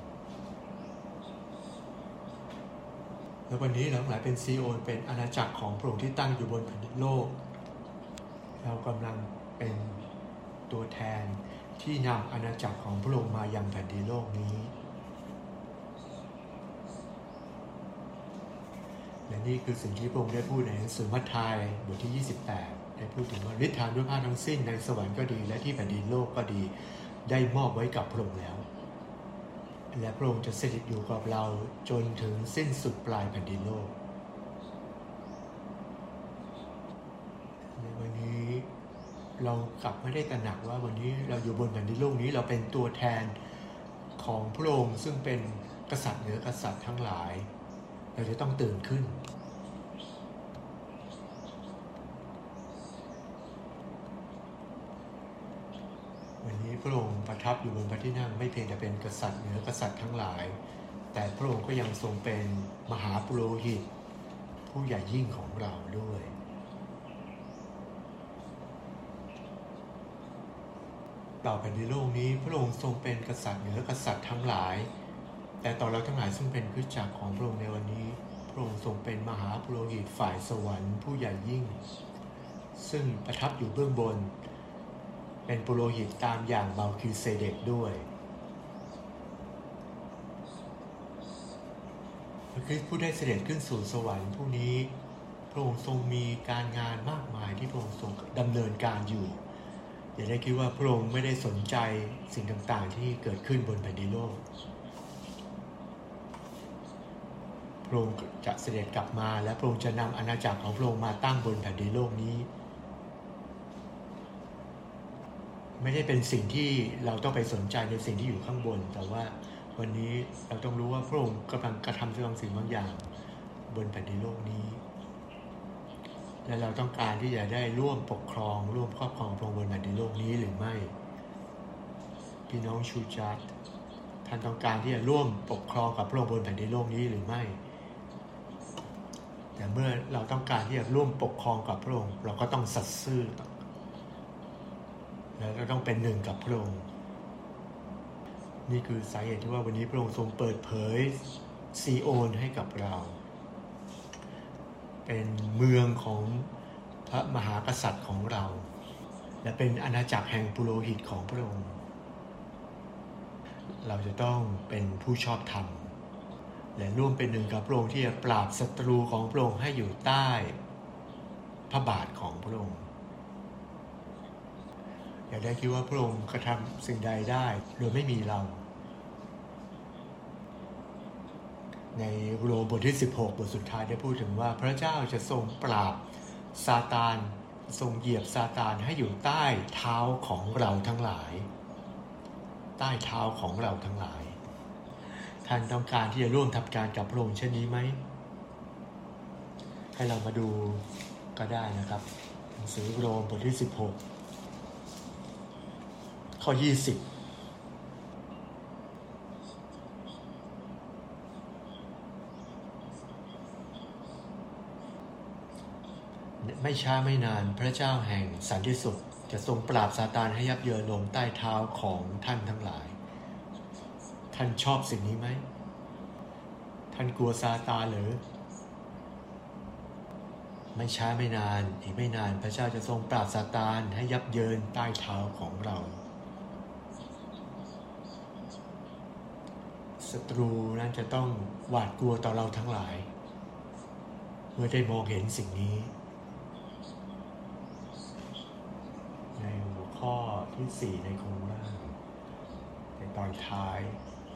และวันนี้เราทั้งหลายเป็นซีโอนเป็นอาณาจักรของพระองค์ที่ตั้งอยู่บนแผ่นดินโลกเรากำลังเป็นตัวแทนที่นำอาณาจักรของพระองค์มายังแผ่นดินโลกนี้และนี่คือสิ่งที่พระองค์ได้พูดในหนังสือมัทธิวบทที่ยี่สิบแปดได้พูดถึงว่าฤทธานุภาพทั้งสิ้นในสวรรค์ก็ดีและที่แผ่นดินโลกก็ดีได้มอบไว้กับพระองค์แล้วและพระองค์จะสถิตอยู่กับเราจนถึงสิ้นสุดปลายแผ่นดินโลกในวันนี้เรากลับไม่ได้ตระหนักว่าวันนี้เราอยู่บนแผ่นดินโลกนี้เราเป็นตัวแทนของพระองค์ซึ่งเป็นกษัตริย์เหนือกษัตริย์ทั้งหลายเราจะต้องตื่นขึ้นวันนี้พระองค์ประทับอยู่บนพระที่นั่งไม่เพียงแต่เป็นกษัตริย์เหนือกษัตริย์ทั้งหลายแต่พระองค์ก็ยังทรงเป็นมหาปุโรหิตผู้ใหญ่ยิ่งของเราด้วยต่อแผ่นดินโลกนี้พระองค์ทรงเป็นกษัตริย์เหนือกษัตริย์ทั้งหลายแต่ต่อเราทั้งหลายซึ่งเป็นคริสตจักรของพระองค์ในวันนี้พระองค์ทรงเป็นมหาปุโรหิตฝ่ายสวรรค์ผู้ใหญ่ยิ่งซึ่งประทับอยู่เบื้องบนเป็นปุโรหิตตามอย่างเมลคิเซเดกด้วยพระคริสต์ผู้ได้เสด็จขึ้นสู่สวรรค์ผู้นี้พระองค์ทรงมีการงานมากมายที่พระองค์ทรงดำเนินการอยู่อย่าได้คิดว่าพระองค์ไม่ได้สนใจสิ่งต่างๆที่เกิดขึ้นบนแผ่นดินโลกพระองค์จะเสด็จกลับมาและพระองค์จะนำอาณาจักรของพระองค์มาตั้งบนแผ่นดินโลกนี้ไม่ได้เป็นสิ่งที่เราต้องไปสนใจในสิ่งที่อยู่ข้างบนแต่ว่าวันนี้เราต้องรู้ว่าพระองค์กำลังกระทำบางสิ่งบางอย่างบนแผ่นดินโลกนี้และเราต้องการที่จะได้ร่วมปกครองร่วมครอบครองพระองค์บนแผ่นดินโลกนี้หรือไม่พี่น้องชูจัดท่านต้องการที่จะร่วมปกครองกับพระองค์บนแผ่นดินโลกนี้หรือไม่แต่เมื่อเราต้องการที่จะร่วมปกครองกับพระองค์เราก็ต้องสัตย์ซื่อและก็ต้องเป็นหนึ่งกับพระองค์นี่คือสาเหตุที่ว่าวันนี้พระองค์ทรงเปิดเผยซีโอนให้กับเราเป็นเมืองของพระมหากษัตริย์ของเราและเป็นอาณาจักรแห่งปุโรหิตของพระองค์เราจะต้องเป็นผู้ชอบธรรมและร่วมเป็นหนึ่งกับพระองค์ที่จะปราบศัตรูของพระองค์ให้อยู่ใต้พระบาทของพระองค์อย่าได้คิดว่าพระองค์กระทำสิ่งใดได้โดยไม่มีเราในโรมบทที่สิบหกบทสุดท้ายได้พูดถึงว่าพระเจ้าจะทรงปราบซาตานทรงเหยียบซาตานให้อยู่ใต้เท้าของเราทั้งหลายใต้เท้าของเราทั้งหลายท่านต้องการที่จะร่วมทำการกับพระองค์เช่นนี้ไหมให้เรามาดูก็ได้นะครับหนังสือโรมบทที่สิบหกข้อยี่สิบไม่ช้าไม่นานพระเจ้าแห่งสันติสุขจะทรงปราบซาตานให้ยับเยินลงใต้เท้าของท่านทั้งหลายท่านชอบสิ่งนี้ไหมท่านกลัวซาตานหรือไม่ช้าไม่นานอีกไม่นานพระเจ้าจะทรงปราบซาตานให้ยับเยินใต้เท้าของเราศัตรูนั้นจะต้องหวาดกลัวต่อเราทั้งหลายเมื่อได้มองเห็นสิ่งนี้ในหัวข้อที่สี่ในโครงร่างในตอนท้าย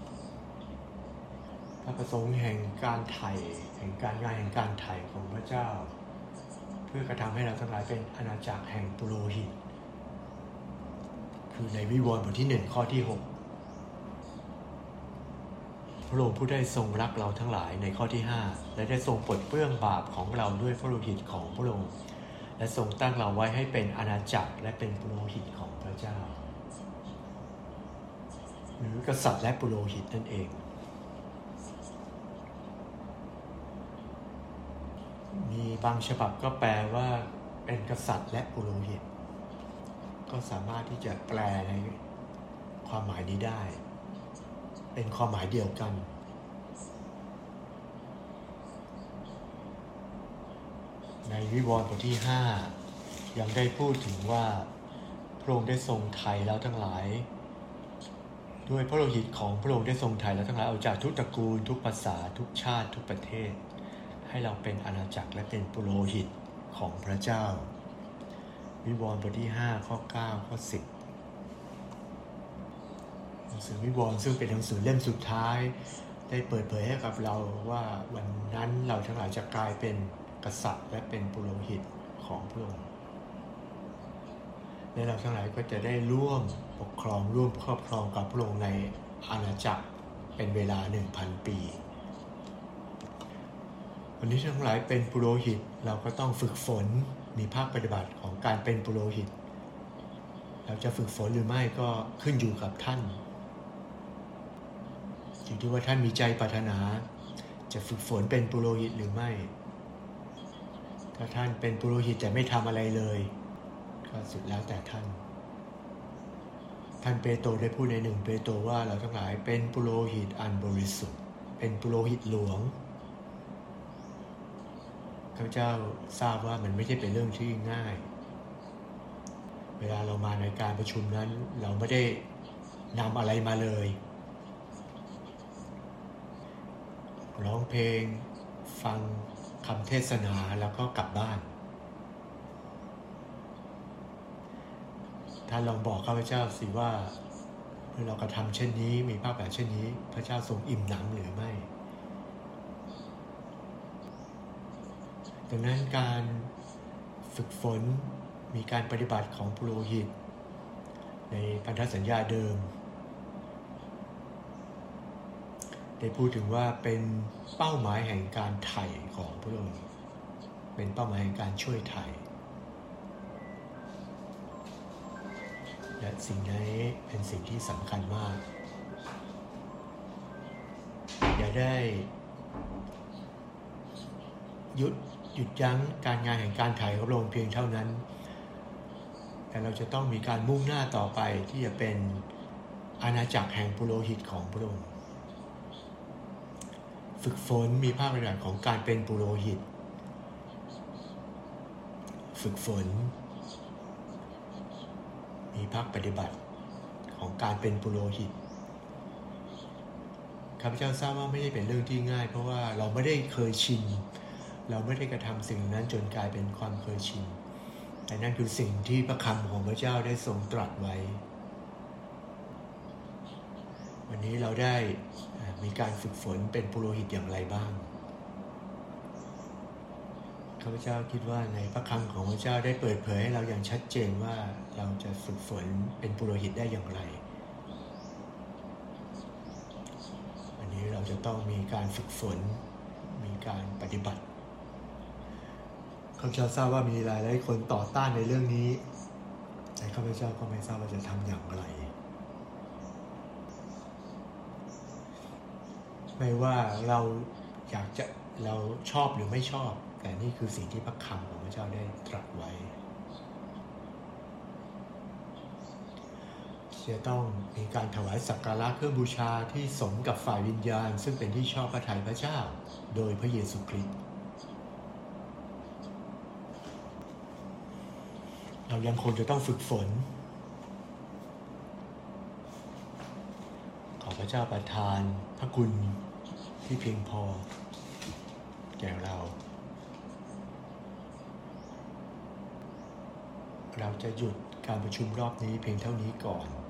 พระประสงค์แห่งการไถ่แห่งการงานแห่งการไถ่ของพระเจ้าเพื่อกระทำให้เราทั้งหลายเป็นอาณาจักรแห่งปุโรหิตคือในวิวรณ์บทที่หนึ่งข้อที่หกพระองค์ผู้ได้ทรงรักเราทั้งหลายในข้อที่ห้าและได้ทรงปลดเปลื้องบาปของเราด้วยพระโลหิตของพระองค์และทรงตั้งเราไว้ให้เป็นอาณาจักรและเป็นปุโรหิตของพระเจ้าหรือกษัตริย์และปุโรหิตนั่นเองมีบางฉบับก็แปลว่าเป็นกษัตริย์และปุโรหิตก็สามารถที่จะแปลในความหมายนี้ได้เป็นความหมายเดียวกันในวิวรณ์บทที่ห้ายังได้พูดถึงว่าพระองค์ได้ทรงไถ่เราทั้งหลายด้วยพระโลหิตของพระองค์ได้ทรงไถ่เราทั้งหลายออกจากทุกตระกูลทุกภาษาทุกชาติทุกประเทศให้เราเป็นอาณาจักรและเป็นปุโรหิตของพระเจ้าวิวรณ์บทที่ห้าข้อเก้าข้อสิบหนังสือวิวรณ์ซึ่งเป็นหนังสือเล่มสุดท้ายได้เปิดเผยให้กับเราว่าวันนั้นเราทั้งหลายจะกลายเป็นกษัตริย์และเป็นปุโรหิตของพระองค์และเราทั้งหลายก็จะได้ร่วมปกครองร่วมครอบครองกับพระองค์ในอาณาจักรเป็นเวลา หนึ่งพัน ปีวันนี้ทั้งหลายเป็นปุโรหิตเราก็ต้องฝึกฝนมีภาคปฏิบัติของการเป็นปุโรหิตเราจะฝึกฝนหรือไม่ก็ขึ้นอยู่กับท่านอยู่ที่ว่าท่านมีใจปรารถนาจะฝึกฝนเป็นปุโรหิตหรือไม่ถ้าท่านเป็นปุโรหิตแต่ไม่ทำอะไรเลยก็สุดแล้วแต่ท่านท่านเปโตรได้พูดในหนึ่งเปโตรว่าเราทั้งหลายเป็นปุโรหิตอันบริสุทธิ์เป็นปุโรหิตหลวงข้าพเจ้าทราบว่ามันไม่ใช่เป็นเรื่องที่ง่ายเวลาเรามาในการประชุมนั้นเราไม่ได้นำอะไรมาเลยร้องเพลงฟังคำเทศนาแล้วก็กลับบ้านท่านลองบอกข้าพเจ้าสิว่าเมื่อเรากระทำเช่นนี้มีภาพแบบเช่นนี้พระเจ้าทรงอิ่มหนำหรือไม่ดังนั้นการฝึกฝนมีการปฏิบัติของปุโรหิตในพันธสัญญาเดิมได้พูดถึงว่าเป็นเป้าหมายแห่งการไถ่ของพระองค์เป็นเป้าหมายในการช่วยไถ่และสิ่งนี้เป็นสิ่งที่สำคัญมากอย่าได้หยุดหยุดยั้งการงานแห่งการไถ่ของพระองค์เพียงเท่านั้นแต่เราจะต้องมีการมุ่งหน้าต่อไปที่จะเป็นอาณาจักรแห่งปุโรหิตของพระองค์ฝึกฝนมีภาคปฏิบัติของการเป็นปุโรหิตฝึกฝนมีภาคปฏิบัติของการเป็นปุโรหิตข้าพเจ้าทราบว่าไม่ได้เป็นเรื่องที่ง่ายเพราะว่าเราไม่ได้เคยชินเราไม่ได้กระทำสิ่งนั้นจนกลายเป็นความเคยชินแต่นั่นคือสิ่งที่พระคำของพระเจ้าได้ทรงตรัสไว้วันนี้เราได้มีการฝึกฝนเป็นปุโรหิตอย่างไรบ้างข้าพเจ้าคิดว่าในพระคำของพระเจ้าได้เปิดเผยให้เราอย่างชัดเจนว่าเราจะฝึกฝนเป็นปุโรหิตได้อย่างไรวันนี้เราจะต้องมีการฝึกฝนมีการปฏิบัติข้าพเจ้าทราบว่ามีหลายหลายคนต่อต้านในเรื่องนี้แต่ข้าพเจ้าก็ไม่ทราบว่าจะทำอย่างไรไม่ว่าเราอยากจะเราชอบหรือไม่ชอบแต่นี่คือสิ่งที่พระคำของพระเจ้าได้ตรัสไว้จะต้องมีการถวายสักการะเครื่องบูชาที่สมกับฝ่ายวิญญาณซึ่งเป็นที่ชอบพระทัยพระเจ้าโดยพระเยซูคริสต์เรายังคงจะต้องฝึกฝนขอพระเจ้าประทานพระคุณที่เพียงพอแก่เราเราจะหยุดการประชุมรอบนี้เพียงเท่านี้ก่อน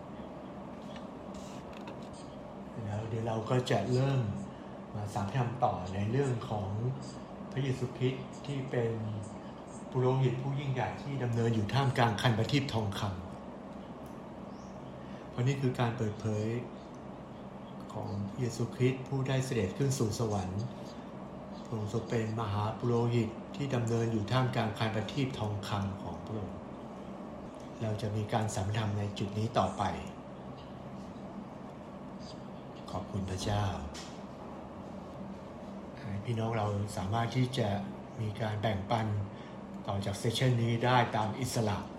แล้วเดี๋ยวเราก็จะเริ่มมาสาธยายต่อในเรื่องของพระเยซูคริสต์ที่เป็นปุโรหิตผู้ยิ่งใหญ่ที่ดำเนินอยู่ท่ามกลางคันประทีปทองคำเพราะนี่คือการเปิดเผยของพระเยซูคริสต์ผู้ได้เสด็จขึ้นสู่สวรรค์พระองค์ทรงเป็นมหาปุโรหิตที่ดำเนินอยู่ท่ามกลางคันประทีปทองคำของพระองค์เราจะมีการสัมพันธ์ในจุดนี้ต่อไปขอบคุณพระเจ้าพี่น้องเราสามารถที่จะมีการแบ่งปันต่อจากเซสชันนี้ได้ตามอิสระ